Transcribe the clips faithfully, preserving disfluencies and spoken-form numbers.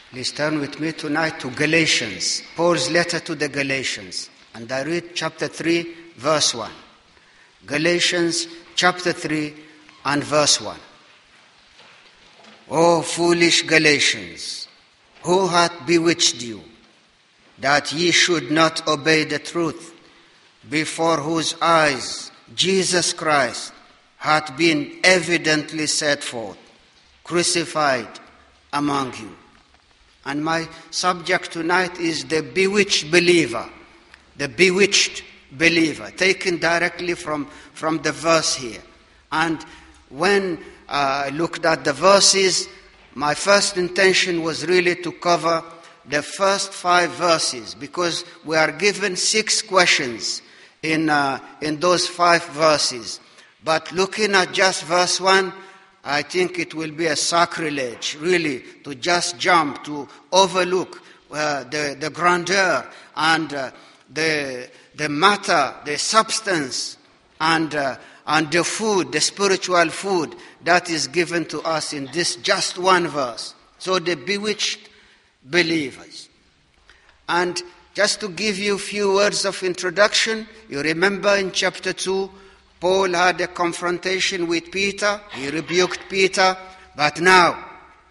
Please turn with me tonight to Galatians, Paul's letter to the Galatians. And I read chapter three, verse one. Galatians chapter three and verse one. O foolish Galatians, who hath bewitched you, that ye should not obey the truth, before whose eyes Jesus Christ hath been evidently set forth, crucified among you. And my subject tonight is the bewitched believer. The bewitched believer, taken directly from, from the verse here. And when uh, I looked at the verses, my first intention was really to cover the first five verses, because we are given six questions in, uh, in those five verses. But looking at just verse one, I think it will be a sacrilege, really, to just jump, to overlook uh, the, the grandeur and uh, the, the matter, the substance, and, uh, and the food, the spiritual food that is given to us in this just one verse. So the bewitched believers. And just to give you a few words of introduction, you remember in chapter two, Paul had a confrontation with Peter. He rebuked Peter, but now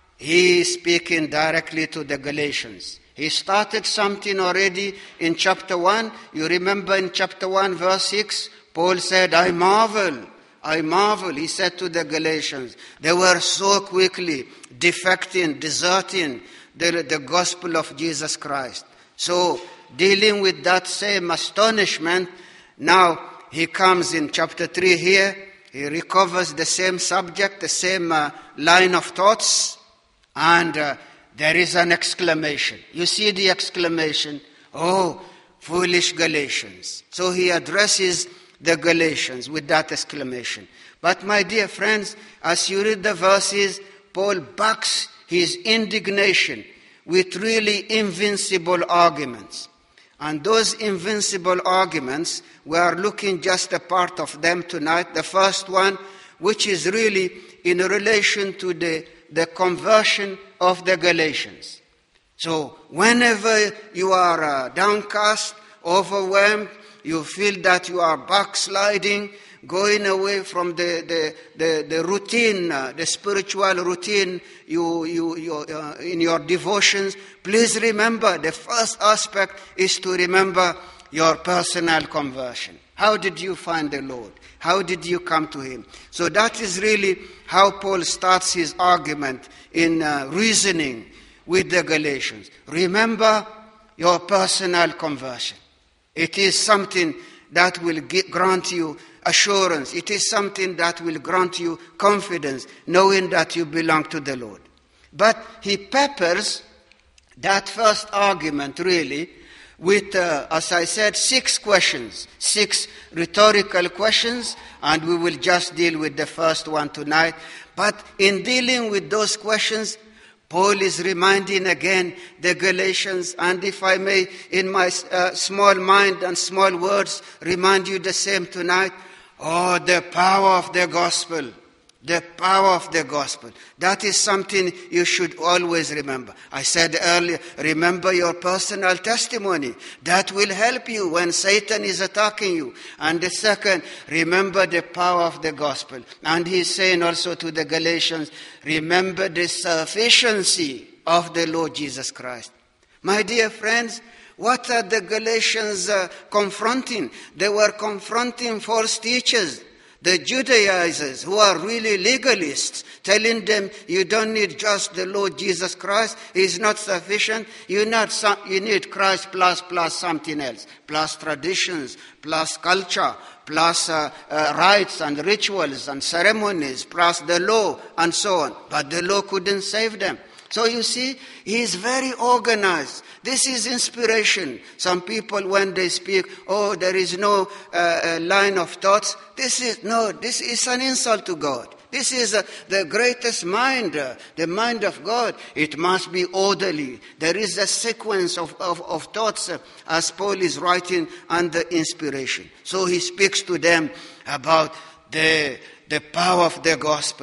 he is speaking directly to the Galatians. He started something already in chapter one. You remember in chapter one, verse six, Paul said, I marvel, I marvel, he said to the Galatians. They were so quickly defecting, deserting the, the gospel of Jesus Christ. So, dealing with that same astonishment, now he comes in chapter three here, he recovers the same subject, the same uh, line of thoughts, and uh, there is an exclamation. You see the exclamation, oh, foolish Galatians. So he addresses the Galatians with that exclamation. But my dear friends, as you read the verses, Paul backs his indignation with really invincible arguments. And those invincible arguments, we are looking just a part of them tonight. The first one, which is really in relation to the, the conversion of the Galatians. So whenever you are uh, downcast, overwhelmed, you feel that you are backsliding, going away from the, the, the, the routine, uh, the spiritual routine you, you, you, uh, in your devotions, please remember the first aspect is to remember your personal conversion. How did you find the Lord? How did you come to Him? So that is really how Paul starts his argument in uh, reasoning with the Galatians. Remember your personal conversion. It is something that will get, grant you assurance. It is something that will grant you confidence, knowing that you belong to the Lord. But he peppers that first argument really with, uh, as I said, six questions, six rhetorical questions, and we will just deal with the first one tonight. But in dealing with those questions, Paul is reminding again the Galatians, and if I may, in my uh, small mind and small words, remind you the same tonight. Oh, the power of the gospel. The power of the gospel. That is something you should always remember. I said earlier, remember your personal testimony. That will help you when Satan is attacking you. And the second, remember the power of the gospel. And he's saying also to the Galatians, remember the sufficiency of the Lord Jesus Christ. My dear friends, what are the Galatians uh, confronting? They were confronting false teachers, the Judaizers, who are really legalists, telling them you don't need just the Lord Jesus Christ. He is not sufficient. You need, some, you need Christ plus plus something else, plus traditions, plus culture, plus uh, uh, rites and rituals and ceremonies, plus the law and so on. But the law couldn't save them. So you see, he is very organized. This is inspiration. Some people, when they speak, oh, there is no uh, line of thoughts. This is, no, this is an insult to God. This is uh, the greatest mind, uh, the mind of God. It must be orderly. There is a sequence of, of, of thoughts uh, as Paul is writing under inspiration. So he speaks to them about the, the power of the gospel.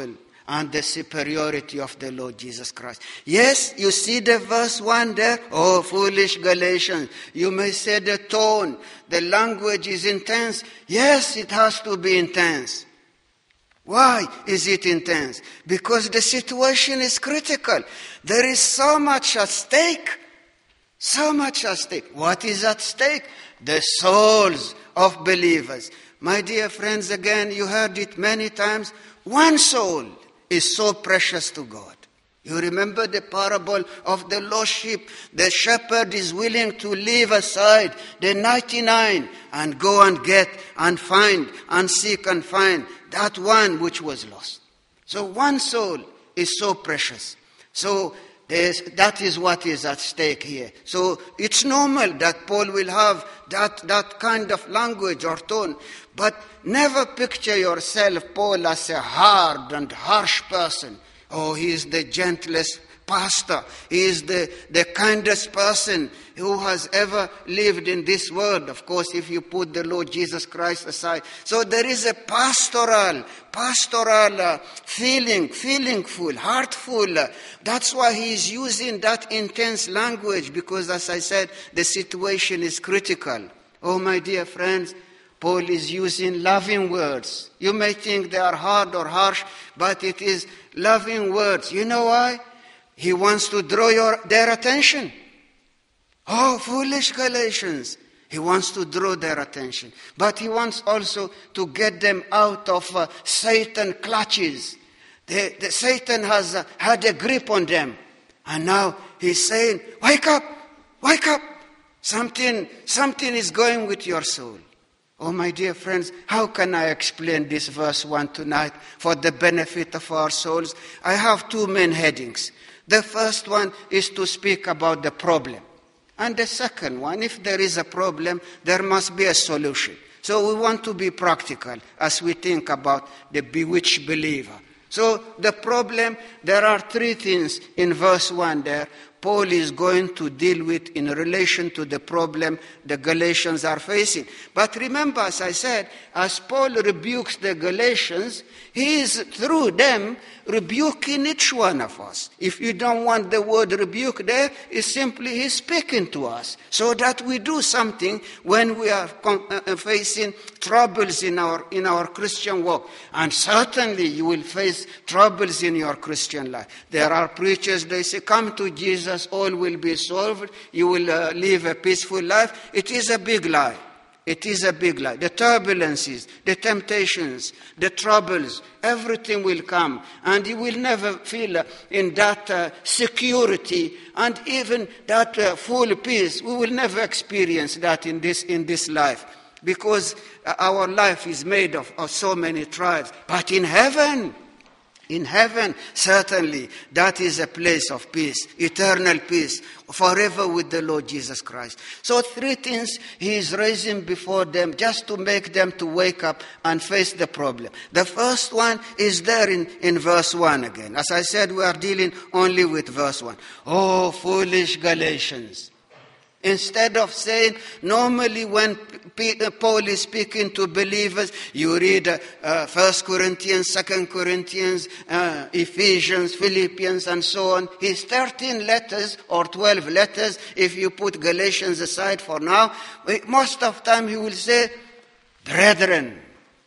and the superiority of the Lord Jesus Christ. Yes, you see the verse one there? Oh, foolish Galatians. You may say the tone, the language is intense. Yes, it has to be intense. Why is it intense? Because the situation is critical. There is so much at stake. So much at stake. What is at stake? The souls of believers. My dear friends, again, you heard it many times. One soul is so precious to God. You remember the parable of the lost sheep. The shepherd is willing to leave aside the ninety-nine and go and get and find and seek and find that one which was lost. So one soul is so precious. So there's, that is what is at stake here. So it's normal that Paul will have that, that kind of language or tone. But never picture yourself, Paul, as a hard and harsh person. Oh, he is the gentlest pastor. He is the, the kindest person who has ever lived in this world. Of course, if you put the Lord Jesus Christ aside. So there is a pastoral, pastoral uh, feeling, feelingful, heartful. Uh, that's why he is using that intense language, because, as I said, the situation is critical. Oh, my dear friends, Paul is using loving words. You may think they are hard or harsh, but it is loving words. You know why? He wants to draw your, their attention. Oh, foolish Galatians. He wants to draw their attention. But he wants also to get them out of uh, Satan's clutches. The, the, Satan has uh, had a grip on them. And now he's saying, wake up, wake up. Something, something is going with your soul. Oh, my dear friends, how can I explain this verse one tonight for the benefit of our souls? I have two main headings. The first one is to speak about the problem. And the second one, if there is a problem, there must be a solution. So we want to be practical as we think about the bewitched believer. So the problem, there are three things in verse one there Paul is going to deal with in relation to the problem the Galatians are facing. But remember, as I said, as Paul rebukes the Galatians, he is through them rebuking each one of us. If you don't want the word rebuke there, it's simply he's speaking to us so that we do something when we are facing troubles in our in our Christian walk. And certainly you will face troubles in your Christian life. There are preachers, they say, come to Jesus, all will be solved, you will uh, live a peaceful life. It is a big lie. It is a big lie. The turbulences, the temptations, the troubles, everything will come. And you will never feel uh, in that uh, security and even that uh, full peace. We will never experience that in this in this life. Because uh, our life is made of, of so many trials. But in heaven, in heaven, certainly, that is a place of peace, eternal peace, forever with the Lord Jesus Christ. So three things he is raising before them just to make them to wake up and face the problem. The first one is there in, in verse one again. As I said, we are dealing only with verse one. Oh, foolish Galatians. Instead of saying, normally when Paul is speaking to believers, you read uh, uh, First Corinthians, Second Corinthians, uh, Ephesians, Philippians, and so on. His thirteen letters or twelve letters, if you put Galatians aside for now, most of the time he will say, brethren,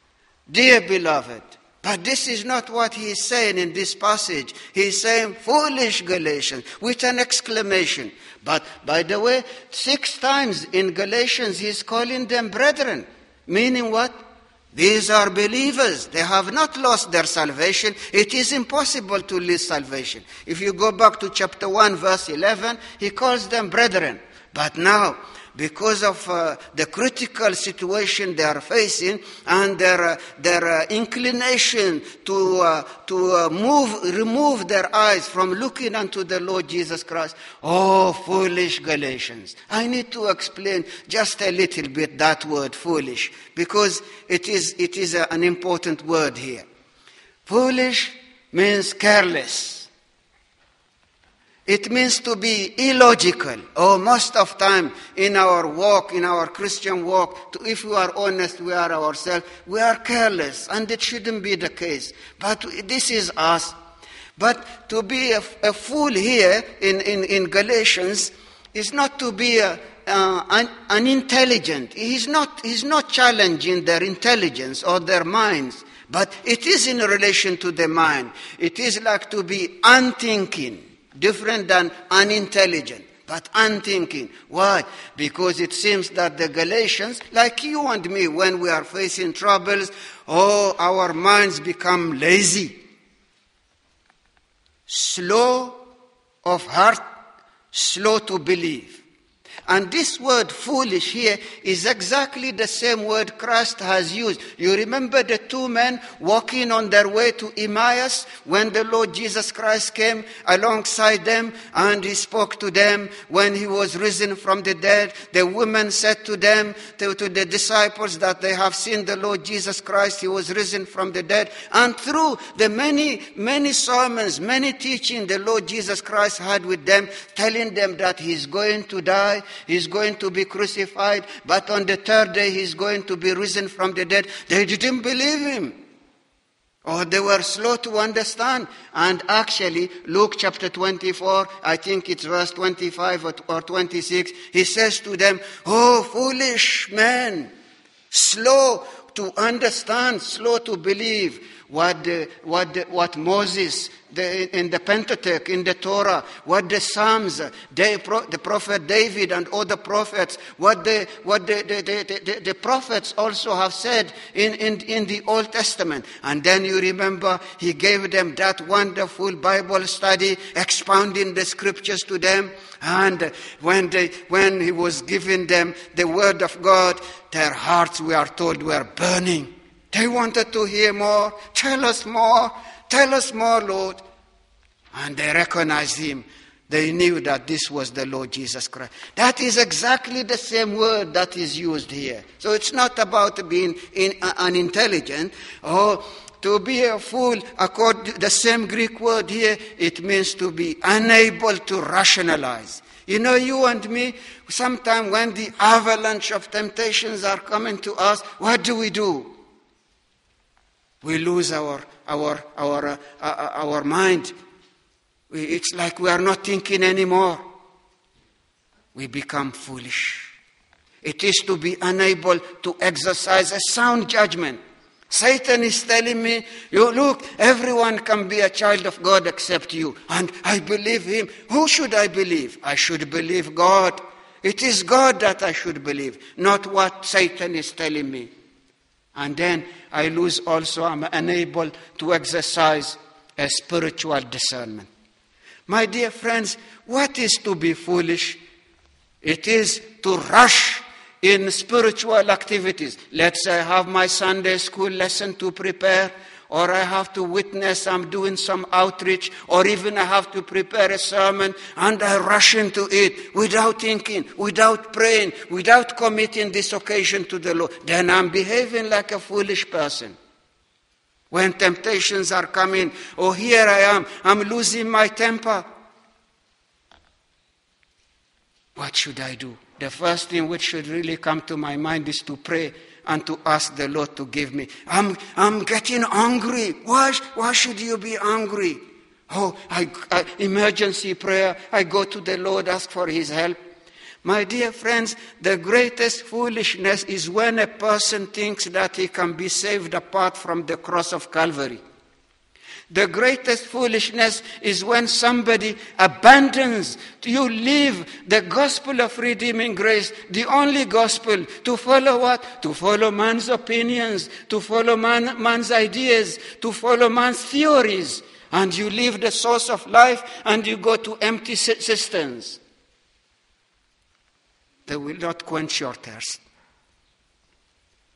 dear beloved. But this is not what he is saying in this passage. He is saying, foolish Galatians, with an exclamation. But, by the way, six times in Galatians he is calling them brethren. Meaning what? These are believers. They have not lost their salvation. It is impossible to lose salvation. If you go back to chapter one, verse eleven, he calls them brethren. But now, because of uh, the critical situation they are facing and their uh, their uh, inclination to uh, to uh, move remove their eyes from looking unto the Lord Jesus Christ. Oh, foolish Galatians! I need to explain just a little bit that word foolish, because it is it is a, an important word here. Foolish means careless. It means to be illogical. Or most of time in our walk, in our Christian walk, to, if we are honest, we are ourselves, we are careless, and it shouldn't be the case. But this is us. But to be a, a fool here in, in, in Galatians is not to be a, uh, un, unintelligent. He's not, he's not challenging their intelligence or their minds. But it is in relation to the mind. It is like to be unthinking. Different than unintelligent, but unthinking. Why? Because it seems that the Galatians, like you and me, when we are facing troubles, oh, our minds become lazy, slow of heart, slow to believe. And this word foolish here is exactly the same word Christ has used. You remember the two men walking on their way to Emmaus when the Lord Jesus Christ came alongside them and he spoke to them when he was risen from the dead. The women said to them, to, to the disciples, that they have seen the Lord Jesus Christ. He was risen from the dead. And through the many, many sermons, many teaching the Lord Jesus Christ had with them, telling them that he's going to die, he's going to be crucified, but on the third day he's going to be risen from the dead. They didn't believe him. Or they were slow to understand. And actually, Luke chapter twenty-four, I think it's verse twenty-five or twenty-six, he says to them, oh, foolish men, slow to understand, slow to believe what the, what the, what Moses the, in the Pentateuch, in the Torah, what the Psalms, the, the prophet David and other prophets, what the what the the, the, the, the prophets also have said in, in, in the Old Testament. And then you remember he gave them that wonderful Bible study, expounding the scriptures to them. And when they when he was giving them the word of God, their hearts, we are told, were burning. They wanted to hear more. Tell us more. Tell us more, Lord. And they recognized him. They knew that this was the Lord Jesus Christ. That is exactly the same word that is used here. So it's not about being in, uh, unintelligent or to be a fool. According to the same Greek word here, it means to be unable to rationalize. You know, you and me, sometimes when the avalanche of temptations are coming to us, what do we do? We lose our our our uh, uh, our mind. We, it's like we are not thinking anymore. We become foolish. It is to be unable to exercise a sound judgment. Satan is telling me, you look, everyone can be a child of God except you. And I believe him. Who should I believe? I should believe God. It is God that I should believe, not what Satan is telling me. And then I lose also, I'm unable to exercise a spiritual discernment. My dear friends, what is to be foolish? It is to rush in spiritual activities. Let's say I have my Sunday school lesson to prepare, or I have to witness, I'm doing some outreach, or even I have to prepare a sermon, and I rush into it without thinking, without praying, without committing this occasion to the Lord. Then I'm behaving like a foolish person. When temptations are coming, oh, here I am, I'm losing my temper. What should I do? The first thing which should really come to my mind is to pray and to ask the Lord to give me. I'm I'm getting angry. Why, why should you be angry? Oh, I, I, emergency prayer. I go to the Lord, ask for his help. My dear friends, the greatest foolishness is when a person thinks that he can be saved apart from the cross of Calvary. The greatest foolishness is when somebody abandons, you leave the gospel of redeeming grace, the only gospel, to follow what? To follow man's opinions, to follow man, man's ideas, to follow man's theories. And you leave the source of life and you go to empty cisterns. They will not quench your thirst.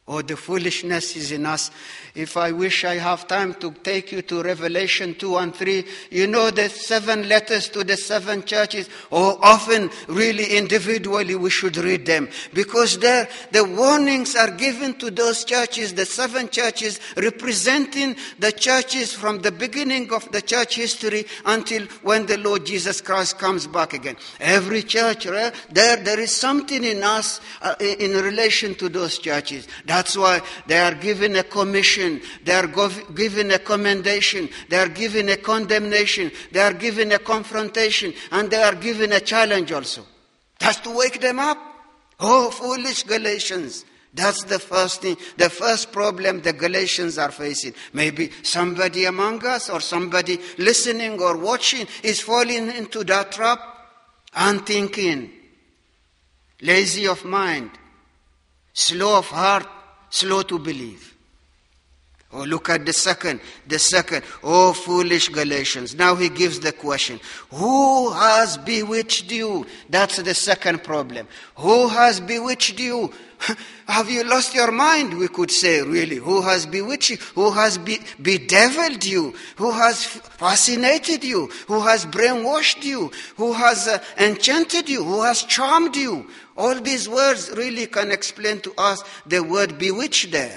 Oh, the foolishness is in us. If I wish I have time to take you to Revelation two and three, you know the seven letters to the seven churches. Oh, often, really individually, we should read them. Because there, the warnings are given to those churches, the seven churches, representing the churches from the beginning of the church history until when the Lord Jesus Christ comes back again. Every church, there, there is something in us uh, in relation to those churches. That's why they are given a commission, they are gov- given a commendation, they are given a condemnation, they are given a confrontation, and they are given a challenge also. That's to wake them up. Oh, foolish Galatians. That's the first thing, the first problem the Galatians are facing. Maybe somebody among us or somebody listening or watching is falling into that trap, unthinking, lazy of mind, slow of heart, slow to believe. Oh, look at the second, the second. Oh, foolish Galatians. Now he gives the question. Who has bewitched you? That's the second problem. Who has bewitched you? Have you lost your mind, we could say, really? Who has bewitched you? Who has be, bedeviled you? Who has fascinated you? Who has brainwashed you? Who has uh, enchanted you? Who has charmed you? All these words really can explain to us the word bewitched there.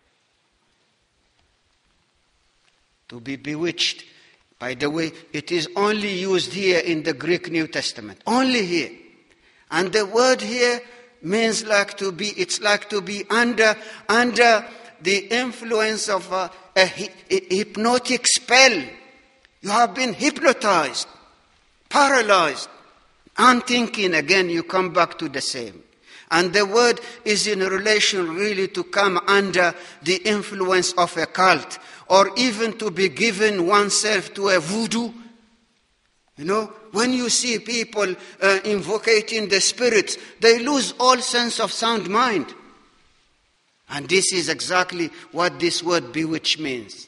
To be bewitched. By the way, it is only used here in the Greek New Testament. Only here. And the word here means like to be, it's like to be under, under the influence of a, a, a hypnotic spell. You have been hypnotized, paralyzed, unthinking. Again, you come back to the same. And the word is in relation really to come under the influence of a cult, or even to be given oneself to a voodoo. You know, when you see people uh, invocating the spirits, they lose all sense of sound mind. And this is exactly what this word bewitch means.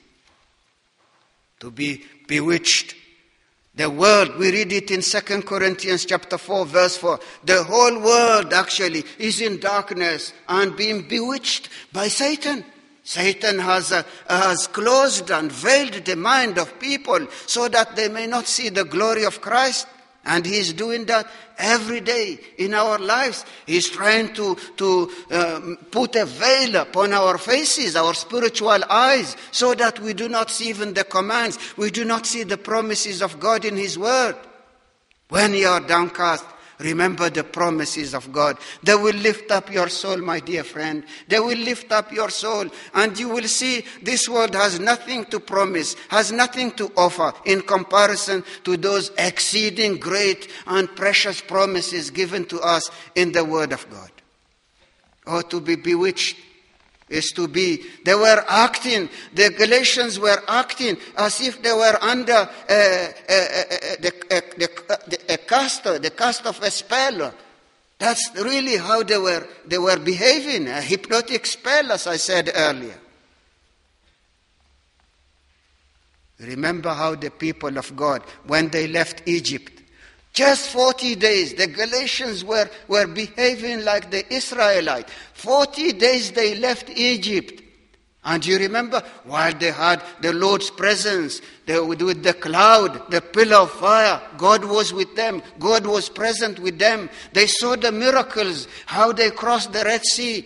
To be bewitched. The world, we read it in Second Corinthians chapter four, verse four. The whole world actually is in darkness and being bewitched by Satan. Satan has, uh, has closed and veiled the mind of people so that they may not see the glory of Christ. And he is doing that every day in our lives. He is trying to, to um, put a veil upon our faces, our spiritual eyes, so that we do not see even the commands. We do not see the promises of God in his word. When you are downcast, remember the promises of God. They will lift up your soul, my dear friend. They will lift up your soul. And you will see this world has nothing to promise, has nothing to offer in comparison to those exceeding great and precious promises given to us in the Word of God. Oh, to be bewitched is to be, they were acting, the Galatians were acting as if they were under uh, uh, uh, the, uh, the, the, a cast, the cast of a spell. That's really how they were, they were behaving, a hypnotic spell, as I said earlier. Remember how the people of God, when they left Egypt, just forty days, the Galatians were, were behaving like the Israelites. Forty days they left Egypt. And you remember, while they had the Lord's presence, they, with the cloud, the pillar of fire, God was with them. God was present with them. They saw the miracles, how they crossed the Red Sea.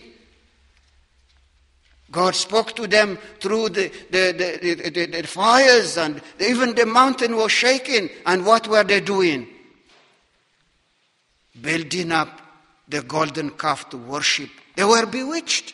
God spoke to them through the, the, the, the, the fires, and even the mountain was shaking. And what were they doing? Building up the golden calf to worship. They were bewitched.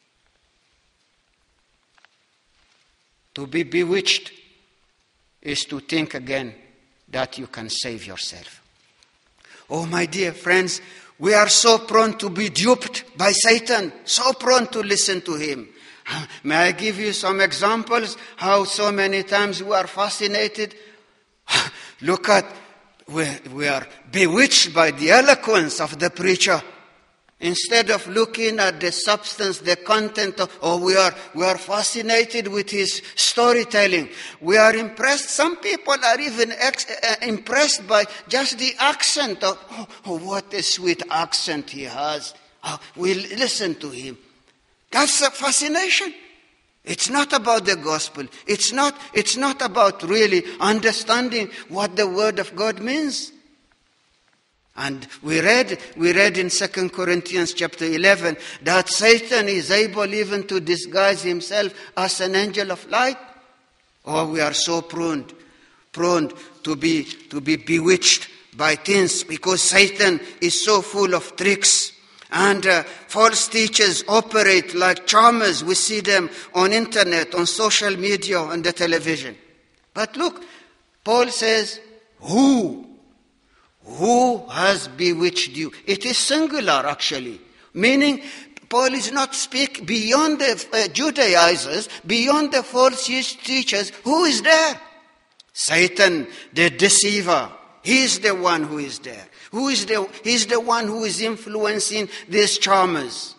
To be bewitched is to think again that you can save yourself. Oh, my dear friends, we are so prone to be duped by Satan, so prone to listen to him. May I give you some examples how so many times we are fascinated? Look at We, we are bewitched by the eloquence of the preacher. Instead of looking at the substance, the content, of, or we are, we are fascinated with his storytelling. We are impressed. Some people are even ex, uh, impressed by just the accent of, oh, oh, what a sweet accent he has. Oh, we listen to him. That's a fascination. It's not about the gospel. It's not, it's not about really understanding what the word of God means. And we read, we read in Second Corinthians chapter eleven that Satan is able even to disguise himself as an angel of light. Oh, we are so prone, prone to be, to be bewitched by things because Satan is so full of tricks. And uh, false teachers operate like charmers. We see them on internet, on social media, on the television. But look, Paul says, who? Who has bewitched you? It is singular, actually. Meaning, Paul is not speaking beyond the uh, Judaizers, beyond the false teachers. Who is there? Satan, the deceiver. He is the one who is there. Who is the, he's the one who is influencing these charmers.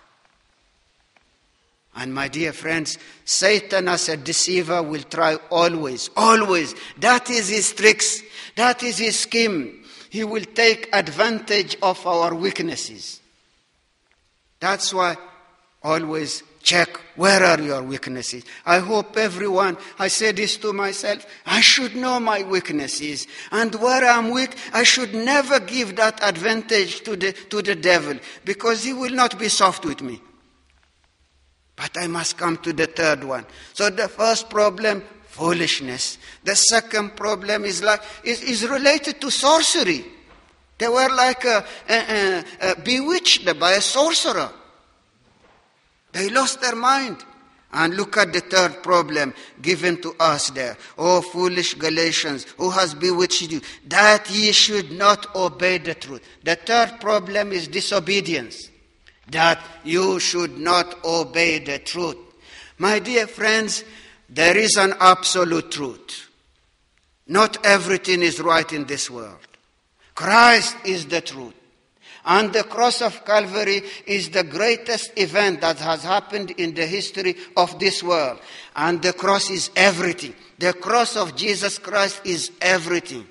And my dear friends, Satan as a deceiver will try always, always. That is his tricks. That is his scheme. He will take advantage of our weaknesses. That's why always check, where are your weaknesses? I hope everyone, I say this to myself, I should know my weaknesses. And where I'm weak, I should never give that advantage to the, to the devil, because he will not be soft with me. But I must come to the third one. So the first problem, foolishness. The second problem is like is, is related to sorcery. They were like uh, uh, uh, bewitched by a sorcerer. They lost their mind. And look at the third problem given to us there. O foolish Galatians, who has bewitched you, that ye should not obey the truth. The third problem is disobedience. That you should not obey the truth. My dear friends, there is an absolute truth. Not everything is right in this world. Christ is the truth. And the cross of Calvary is the greatest event that has happened in the history of this world. And the cross is everything. The cross of Jesus Christ is everything.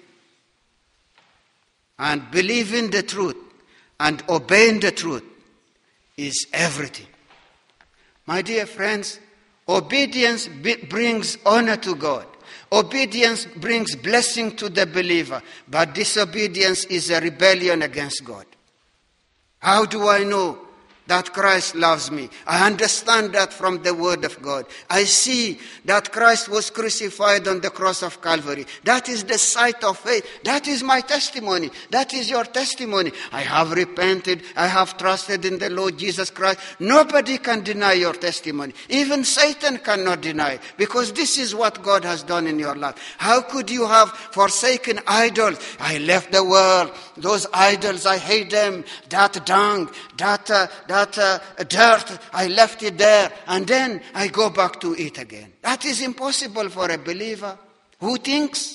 And believing the truth and obeying the truth is everything. My dear friends, obedience brings honor to God. Obedience brings blessing to the believer. But disobedience is a rebellion against God. How do I know that Christ loves me? I understand that from the Word of God. I see that Christ was crucified on the cross of Calvary. That is the sight of faith. That is my testimony. That is your testimony. I have repented. I have trusted in the Lord Jesus Christ. Nobody can deny your testimony. Even Satan cannot deny it, because this is what God has done in your life. How could you have forsaken idols? I left the world. Those idols, I hate them. That dung, that, uh, that uh, dirt, I left it there. And then I go back to it again. That is impossible for a believer. Who thinks?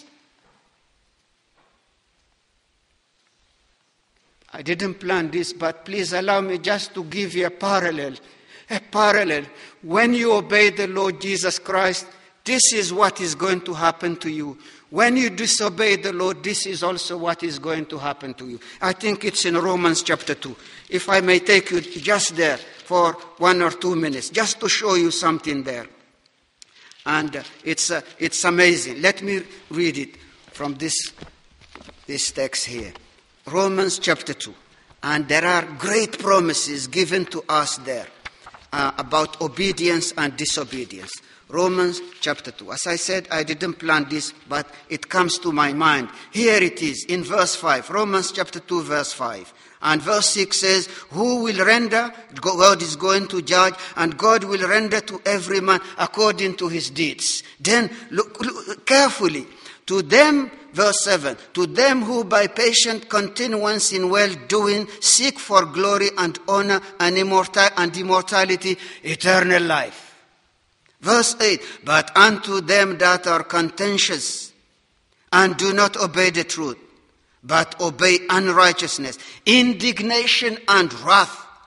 I didn't plan this, but please allow me just to give you a parallel. A parallel. When you obey the Lord Jesus Christ, this is what is going to happen to you. When you disobey the Lord, this is also what is going to happen to you. I think it's in Romans chapter two. If I may take you just there for one or two minutes, just to show you something there. And uh, it's uh, it's amazing. Let me read it from this, this text here. Romans chapter two. And there are great promises given to us there uh, about obedience and disobedience. Romans chapter two. As I said, I didn't plan this, but it comes to my mind. Here it is in verse five. Romans chapter two, verse five. And verse six says, who will render? God is going to judge, and God will render to every man according to his deeds. Then look, look carefully. To them, verse seven, to them who by patient continuance in well-doing seek for glory and honor and, immortal, and immortality, eternal life. Verse eight, but unto them that are contentious and do not obey the truth, but obey unrighteousness, indignation and wrath,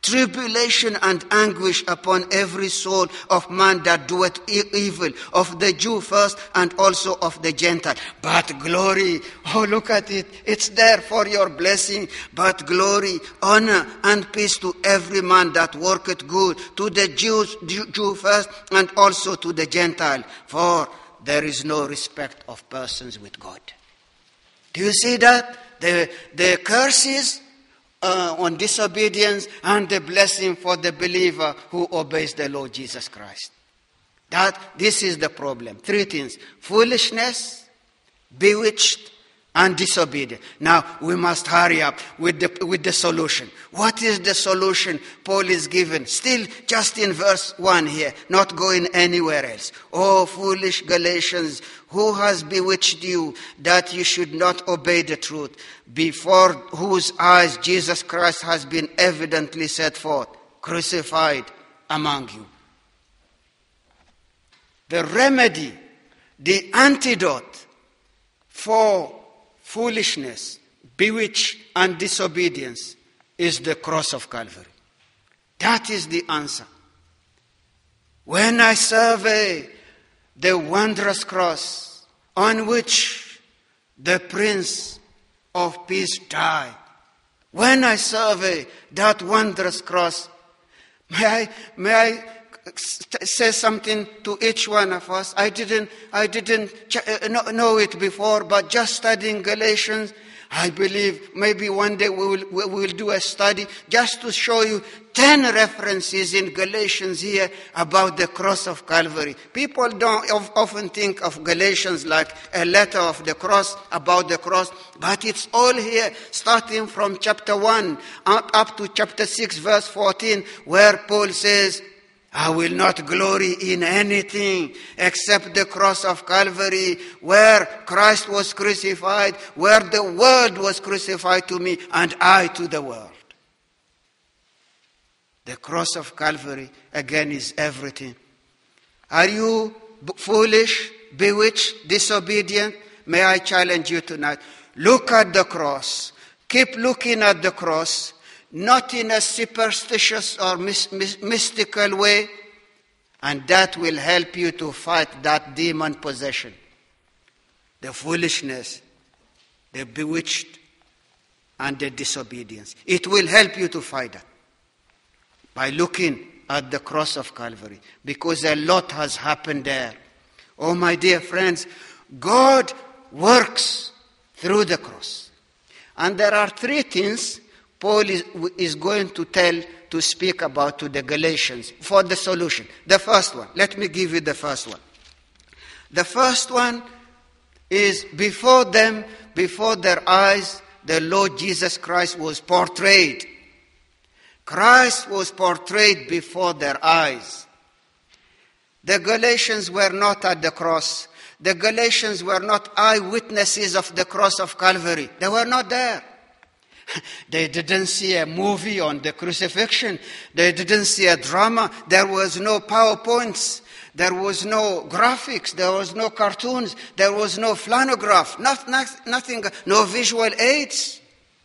tribulation and anguish upon every soul of man that doeth e- evil, of the Jew first and also of the Gentile. But glory, oh look at it, it's there for your blessing. But glory, honor, and peace to every man that worketh good, to the Jews, Jew first and also to the Gentile. For there is no respect of persons with God. Do you see that? The, the curses Uh, on disobedience and the blessing for the believer who obeys the Lord Jesus Christ. That this is the problem. Three things: foolishness, bewitched, and disobedience. Now we must hurry up with the with the solution. What is the solution Paul is given? Still just in verse one here, not going anywhere else. Oh, foolish Galatians, who has bewitched you that you should not obey the truth, before whose eyes Jesus Christ has been evidently set forth, crucified among you? The remedy, the antidote for foolishness, bewitched, and disobedience is the cross of Calvary. That is the answer. When I survey the wondrous cross on which the Prince of Peace died, when I survey that wondrous cross, may I, may I say something to each one of us? I didn't, I didn't know it before, but just studying Galatians, I believe maybe one day we will, we will do a study just to show you ten references in Galatians here about the cross of Calvary. People don't often think of Galatians like a letter of the cross, about the cross, but it's all here, starting from chapter one up, up to chapter six, verse fourteen, where Paul says, I will not glory in anything except the cross of Calvary, where Christ was crucified, where the world was crucified to me, and I to the world. The cross of Calvary, again, is everything. Are you foolish, bewitched, disobedient? May I challenge you tonight. Look at the cross. Keep looking at the cross. Not in a superstitious or mis- mis- mystical way, and that will help you to fight that demon possession, the foolishness, the bewitched, and the disobedience. It will help you to fight that by looking at the cross of Calvary, because a lot has happened there. Oh, my dear friends, God works through the cross. And there are three things Paul is, is going to tell, to speak about to the Galatians for the solution. The first one, let me give you the first one. The first one is before them, before their eyes, the Lord Jesus Christ was portrayed. Christ was portrayed before their eyes. The Galatians were not at the cross. The Galatians were not eyewitnesses of the cross of Calvary. They were not there. They didn't see a movie on the crucifixion. They didn't see a drama. There was no PowerPoints. There was no graphics. There was no cartoons. There was no flannelgraph. Not, not, nothing, no visual aids.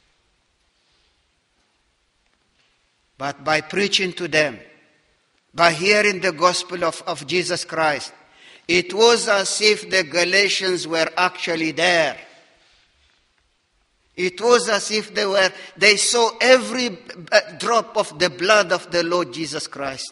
But by preaching to them, by hearing the gospel of, of Jesus Christ, it was as if the Galatians were actually there. It was as if they were, they saw every drop of the blood of the Lord Jesus Christ.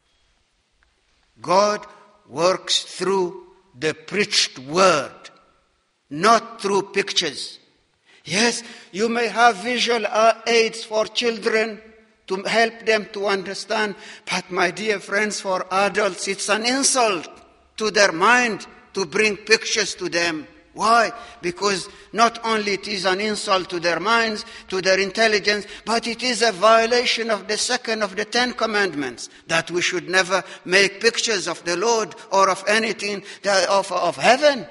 God works through the preached word, not through pictures. Yes, you may have visual aids for children to help them to understand, but my dear friends, for adults, it's an insult to their mind to bring pictures to them. Why? Because not only it is an insult to their minds, to their intelligence, but it is a violation of the second of the Ten Commandments, that we should never make pictures of the Lord or of anything that, of, of heaven.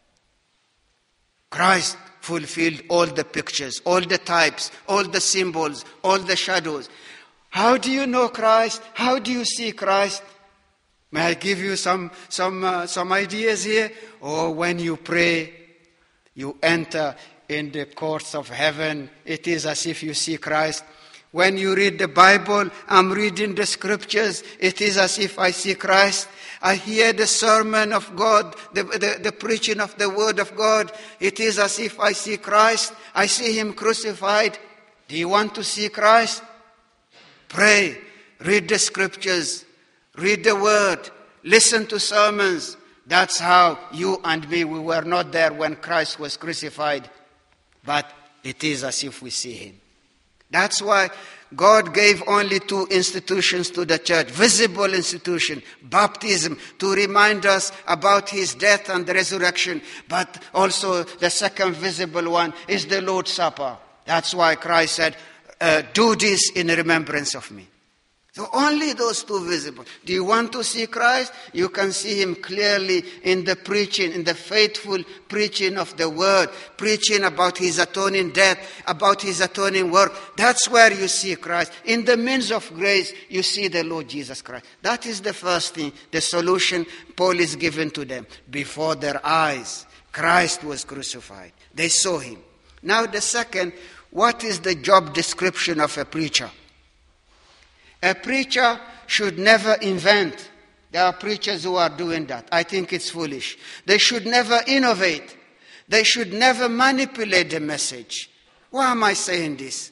Christ fulfilled all the pictures, all the types, all the symbols, all the shadows. How do you know Christ? How do you see Christ? May I give you some some uh, some ideas here? Or when you pray, you enter in the courts of heaven. It is as if you see Christ. When you read the Bible, I'm reading the scriptures, it is as if I see Christ. I hear the sermon of God, the, the, the preaching of the word of God. It is as if I see Christ. I see him crucified. Do you want to see Christ? Pray, read the scriptures, read the word, listen to sermons. That's how you and me, we were not there when Christ was crucified, but it is as if we see him. That's why God gave only two institutions to the church, visible institution, baptism, to remind us about his death and resurrection. But also the second visible one is the Lord's Supper. That's why Christ said, uh, do this in remembrance of me. So only those two visible. Do you want to see Christ? You can see him clearly in the preaching, in the faithful preaching of the word, preaching about his atoning death, about his atoning work. That's where you see Christ. In the means of grace, you see the Lord Jesus Christ. That is the first thing, the solution Paul is giving to them. Before their eyes, Christ was crucified. They saw him. Now the second, what is the job description of a preacher? A preacher should never invent. There are preachers who are doing that. I think it's foolish. They should never innovate. They should never manipulate the message. Why am I saying this?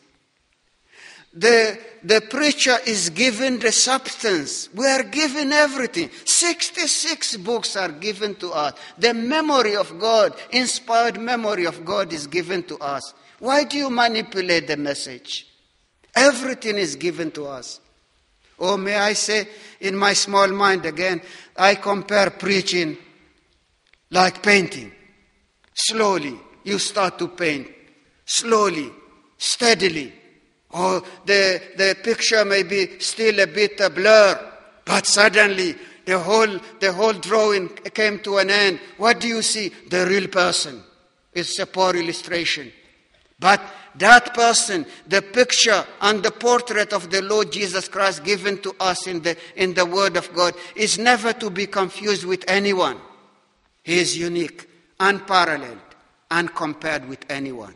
The, the preacher is given the substance. We are given everything. sixty-six books are given to us. The memory of God, inspired memory of God is given to us. Why do you manipulate the message? Everything is given to us. Or may I say, in my small mind again, I compare preaching like painting. Slowly, you start to paint. Slowly, steadily. Or the, the picture may be still a bit a blur, but suddenly the whole, the whole drawing came to an end. What do you see? The real person. It's a poor illustration. But that person, the picture and the portrait of the Lord Jesus Christ given to us in the, in the Word of God is never to be confused with anyone. He is unique, unparalleled, uncompared with anyone.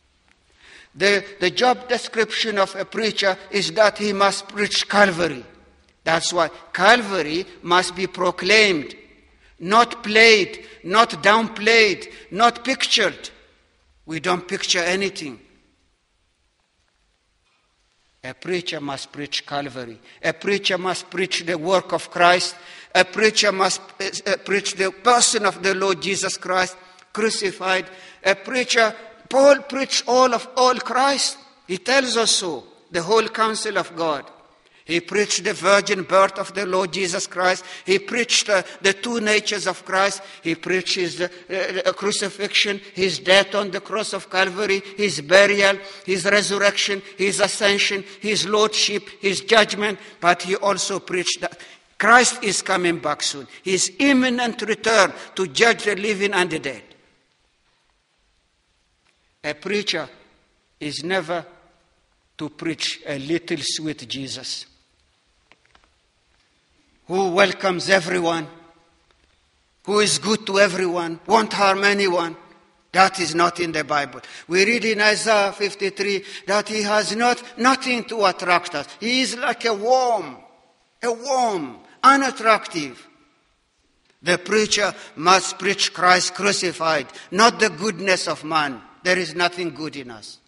The, the job description of a preacher is that he must preach Calvary. That's why Calvary must be proclaimed, not played, not downplayed, not pictured. We don't picture anything. A preacher must preach Calvary. A preacher must preach the work of Christ. A preacher must uh, preach the person of the Lord Jesus Christ, crucified. A preacher, Paul preached all of all Christ. He tells us so, the whole counsel of God. He preached the virgin birth of the Lord Jesus Christ. He preached uh, the two natures of Christ. He preached his uh, uh, crucifixion, his death on the cross of Calvary, his burial, his resurrection, his ascension, his lordship, his judgment. But he also preached that Christ is coming back soon. His imminent return to judge the living and the dead. A preacher is never to preach a little sweet Jesus who welcomes everyone, who is good to everyone, won't harm anyone. That is not in the Bible. We read in Isaiah fifty-three that he has not nothing to attract us. He is like a worm, a worm, unattractive. The preacher must preach Christ crucified, not the goodness of man. There is nothing good in us.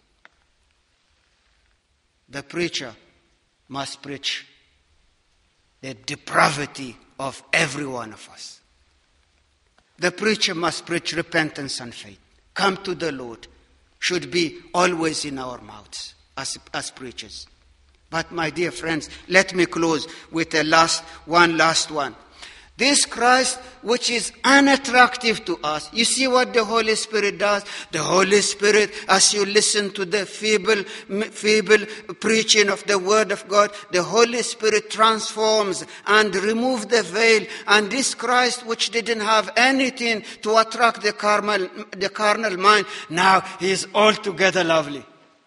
The preacher must preach the depravity of every one of us. The preacher must preach repentance and faith. Come to the Lord should be always in our mouths as, as preachers. But my dear friends, let me close with a last, one last one. This Christ, which is unattractive to us. You see what the Holy Spirit does? The Holy Spirit, as you listen to the feeble, feeble preaching of the Word of God, the Holy Spirit transforms and removes the veil. And this Christ, which didn't have anything to attract the carnal, the carnal mind, now he is altogether lovely.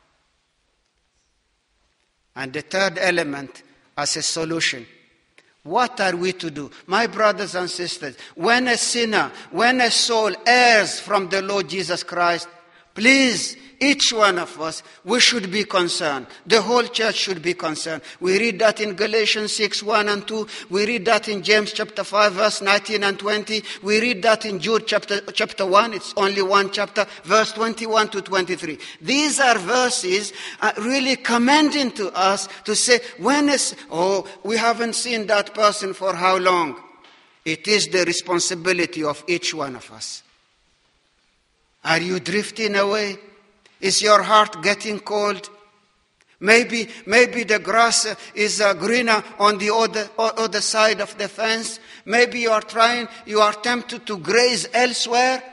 And the third element as a solution. What are we to do? My brothers and sisters, when a sinner, when a soul errs from the Lord Jesus Christ, please, Each one of us, we should be concerned. The whole church should be concerned. We read that in Galatians six, one and two. We read that in James chapter five, verse nineteen and twenty. We read that in Jude chapter, chapter one. It's only one chapter, verse twenty-one to twenty-three. These are verses uh, really commending to us to say, when is, oh, we haven't seen that person for how long? It is the responsibility of each one of us. Are you drifting away? Is your heart getting cold? Maybe, maybe the grass is uh, greener on the other, other side of the fence. Maybe you are trying, you are tempted to graze elsewhere.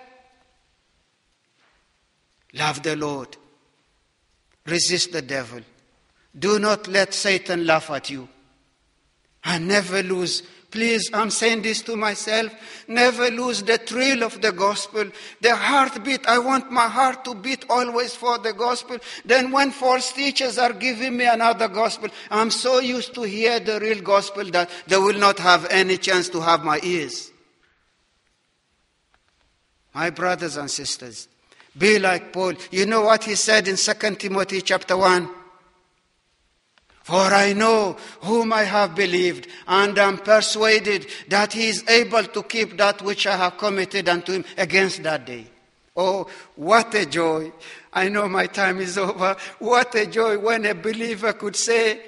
Love the Lord. Resist the devil. Do not let Satan laugh at you. And never lose. Please, I'm saying this to myself. Never lose the thrill of the gospel. The heartbeat. I want my heart to beat always for the gospel. Then when false teachers are giving me another gospel, I'm so used to hear the real gospel that they will not have any chance to have my ears. My brothers and sisters, be like Paul. You know what he said in Second Timothy chapter one? For I know whom I have believed, and am persuaded that he is able to keep that which I have committed unto him against that day. Oh, what a joy. I know my time is over. What a joy when a believer could say,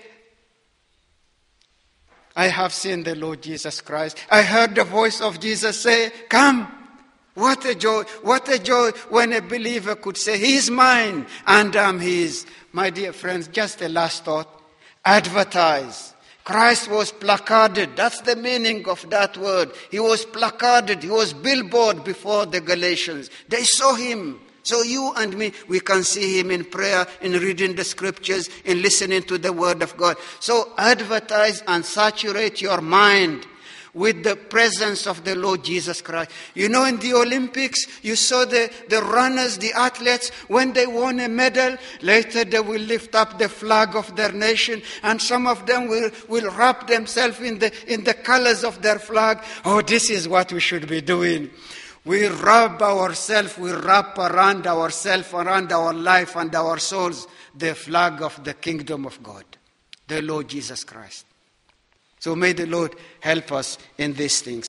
I have seen the Lord Jesus Christ. I heard the voice of Jesus say, come. What a joy. What a joy when a believer could say, he is mine and I am his. My dear friends, just a last thought. Advertise. Christ was placarded. That's the meaning of that word. He was placarded. He was billboard before the Galatians. They saw him. So you and me, we can see him in prayer, in reading the scriptures, in listening to the word of God. So advertise and saturate your mind with the presence of the Lord Jesus Christ. You know, in the Olympics, you saw the, the runners, the athletes, when they won a medal, later they will lift up the flag of their nation, and some of them will, will wrap themselves in the, in the colors of their flag. Oh, this is what we should be doing. We wrap ourselves, we wrap around ourselves, around our life and our souls, the flag of the kingdom of God, the Lord Jesus Christ. So may the Lord help us in these things.